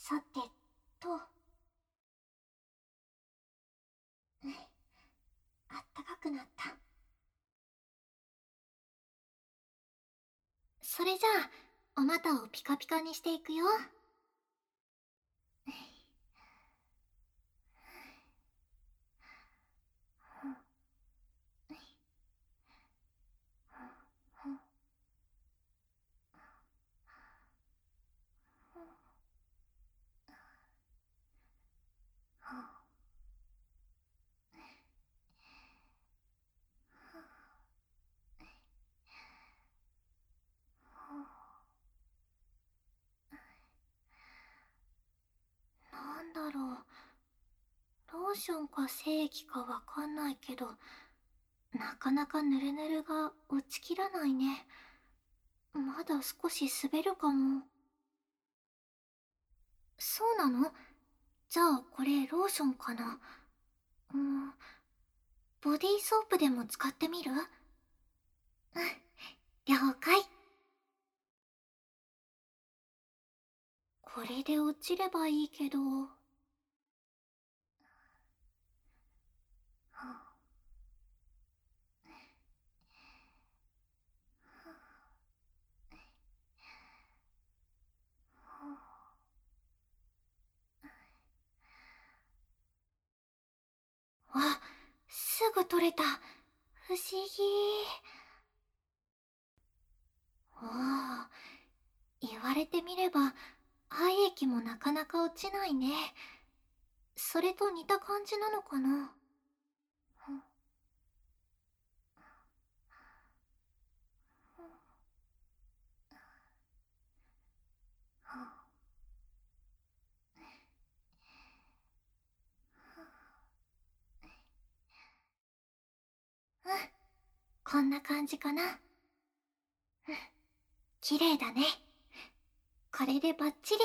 さてと、あったかくなった。それじゃあ、お股をピカピカにしていくよ。なんだろう、ローションか精液かわかんないけど、なかなかヌルヌルが落ちきらないね。まだ少し滑るかも。そうなの？じゃあこれローションかな。うん、ボディーソープでも使ってみる？うん、了解。これで落ちればいいけど。あ、すぐ取れた。不思議。おお、言われてみれば、廃液もなかなか落ちないね。それと似た感じなのかな。うん、こんな感じかな。綺麗だね。これでバッチリ。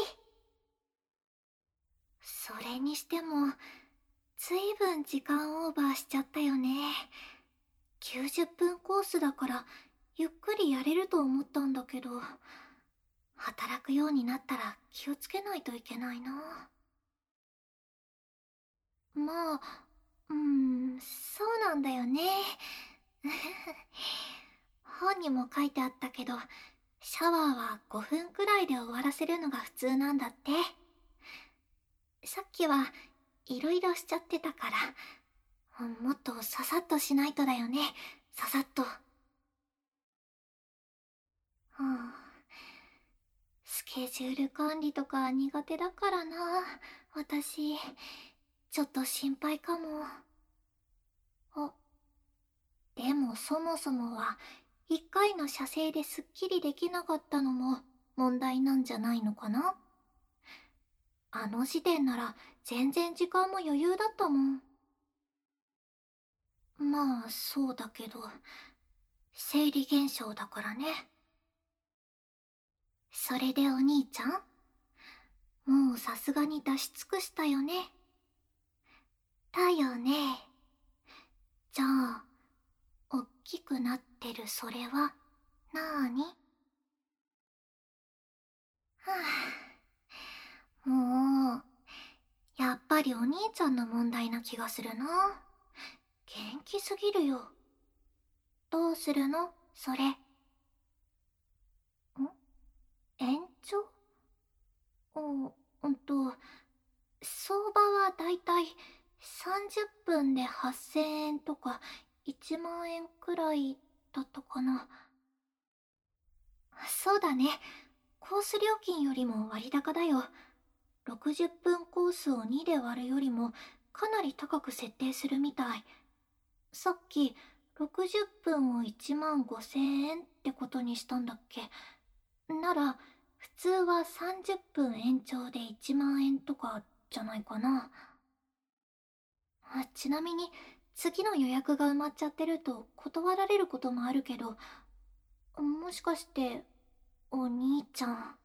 それにしても、ずいぶん時間オーバーしちゃったよね。90分コースだから、ゆっくりやれると思ったんだけど、働くようになったら気をつけないといけないな。まあ、そうなんだよね。本にも書いてあったけど、シャワーは5分くらいで終わらせるのが普通なんだって。さっきはいろいろしちゃってたから、もっとささっとしないとだよね。ささっと。うん、スケジュール管理とか苦手だからな、私。ちょっと心配かも。あ、でもそもそもは、一回の射精ですっきりできなかったのも問題なんじゃないのかな。あの時点なら全然時間も余裕だったもん。まあ、そうだけど、生理現象だからね。それでお兄ちゃん、もうさすがに出し尽くしたよね。だよね。じゃあ、おっきくなってるそれは、なーに？はぁ、もう、やっぱりお兄ちゃんの問題な気がするな。元気すぎるよ。どうするのそれ？延長？お、相場はだいたい30分で8000円とか1万円くらいだったかな。そうだね。コース料金よりも割高だよ。60分コースを2で割るよりもかなり高く設定するみたい。さっき60分を1万5000円ってことにしたんだっけ。なら普通は30分延長で1万円とかじゃないかな。ちなみに次の予約が埋まっちゃってると断られることもあるけど、もしかしてお兄ちゃん。は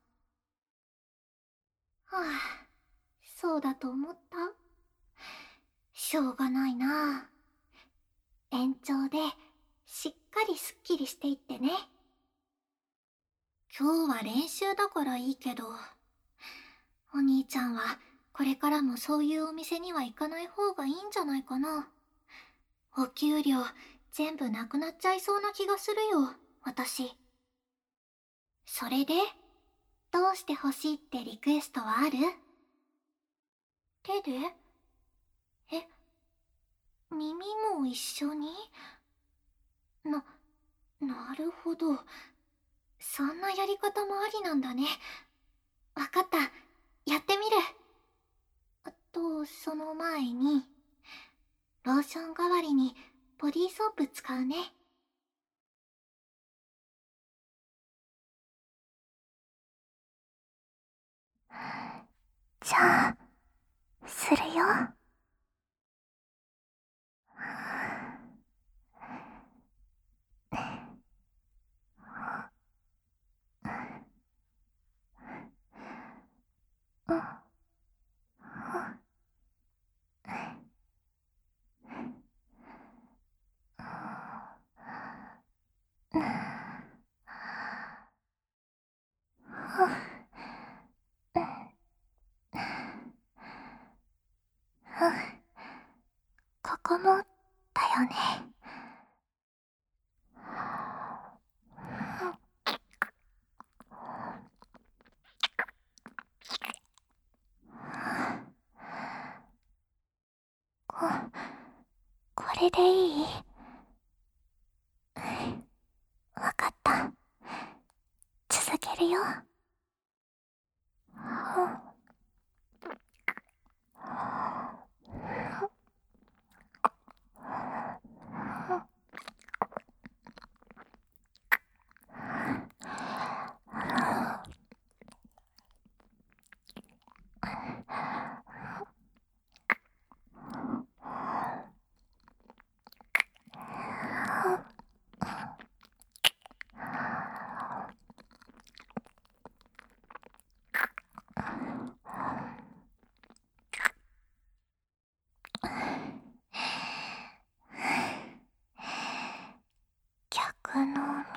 あ、そうだと思った。しょうがないな。延長でしっかりすっきりしていってね。今日は練習だからいいけど、 お兄ちゃんはこれからもそういうお店には行かない方がいいんじゃないかな。お給料全部なくなっちゃいそうな気がするよ、私。それで、どうして欲しいってリクエストはある？手で？え、耳も一緒に？な、なるほど。そんなやり方もありなんだね。わかった。やってみる。その前に、ローション代わりにボディーソープ使うね。じゃあ、するよ。うん。ここも、だよね。こ、これでいい？わかった。続けるよ。逆の耳も。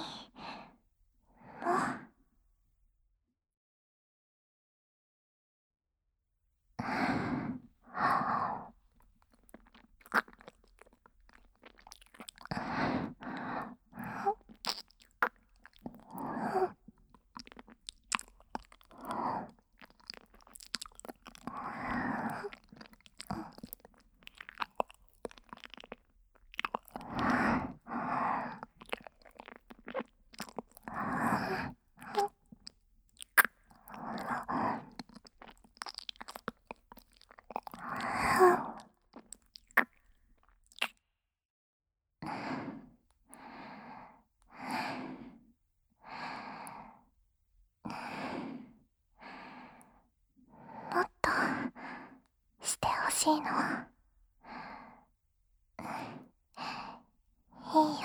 もっとしてほしいの。いいよ。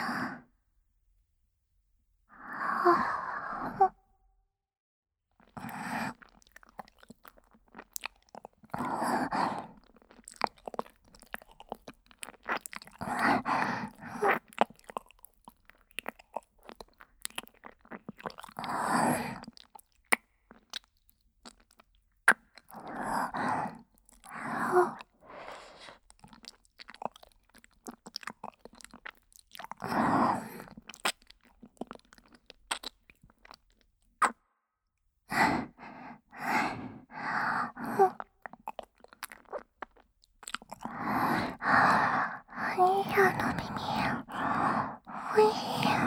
いいよの耳。おいしい。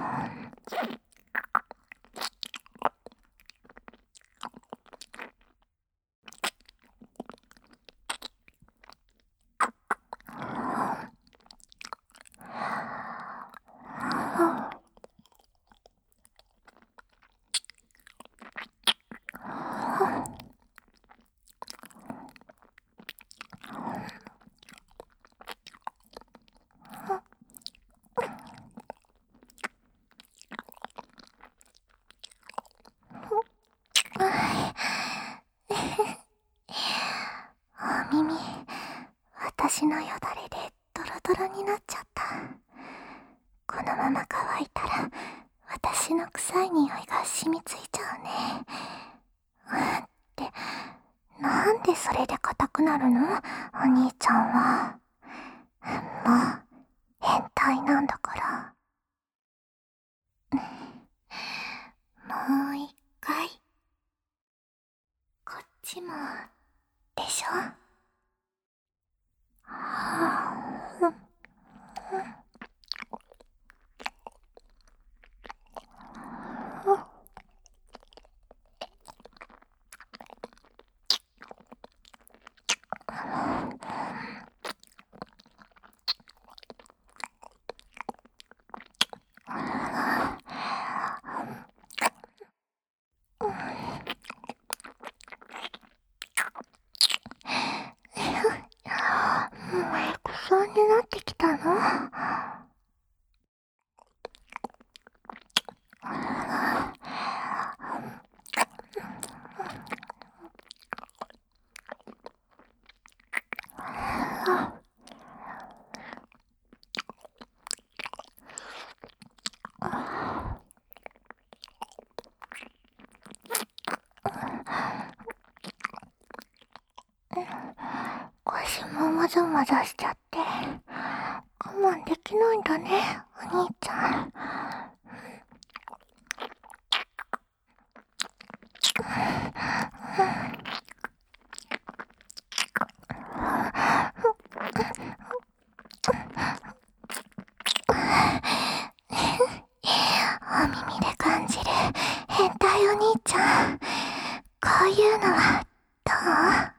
お耳、私のよだれでドロドロになっちゃった。このまま乾いたら私の臭い匂いが染みついちゃうね。ってなんでそれで硬くなるの？お兄ちゃんは。もう、変態なんだから。もう一回。こっちも、でしょ？不安になってきたの？腰ももぞもぞしちゃって、我慢できないんだね、お兄ちゃん。お耳で感じる変態お兄ちゃん。こういうのはどう？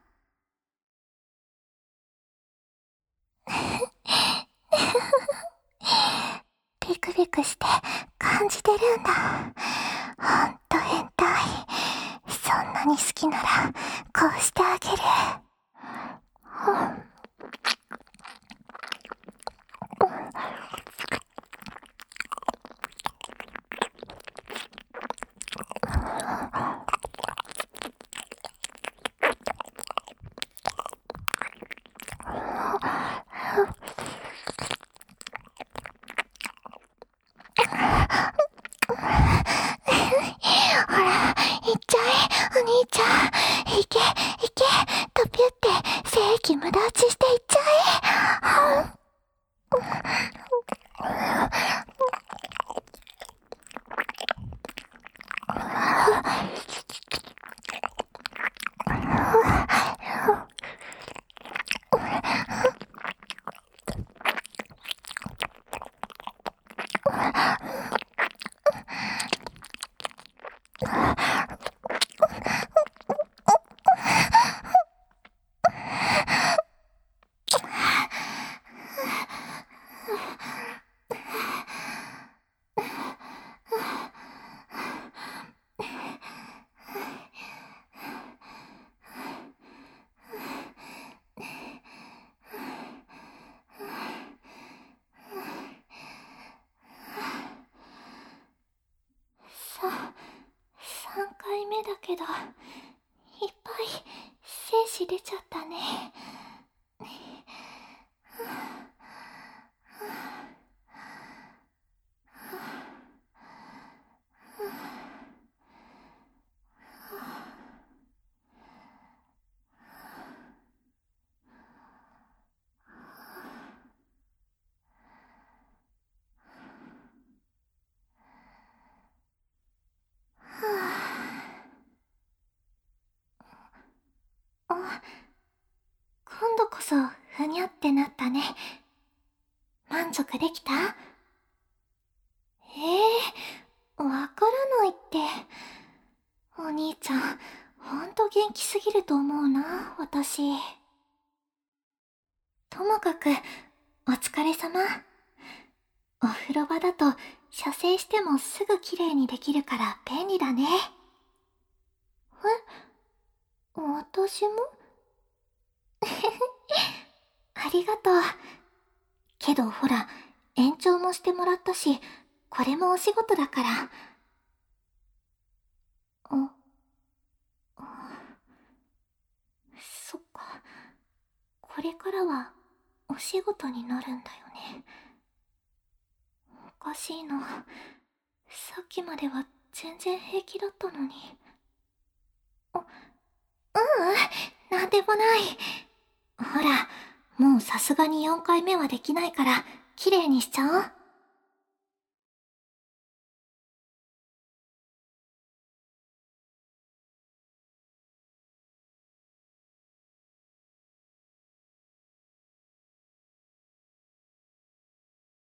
ビクビクして感じてるんだ。ほんと変態。そんなに好きならこうしてあげる。ほら、行っちゃえ、お兄ちゃん。行け、行け、とぴゅって精液無駄打ちして行っちゃえ。3回目だけど、いっぱい精子出ちゃったね。今度こそふにゃってなったね。満足できた？わからないって。お兄ちゃん、ほんと元気すぎると思うな、私。ともかく、お疲れ様。お風呂場だと、射精してもすぐ綺麗にできるから便利だね。私も？ありがとう。けどほら、延長もしてもらったし、これもお仕事だから。そっか。これからはお仕事になるんだよね。おかしいな。さっきまでは全然平気だったのに。なんででもない。ほら、もうさすがに4回目はできないから、綺麗にしちゃおう。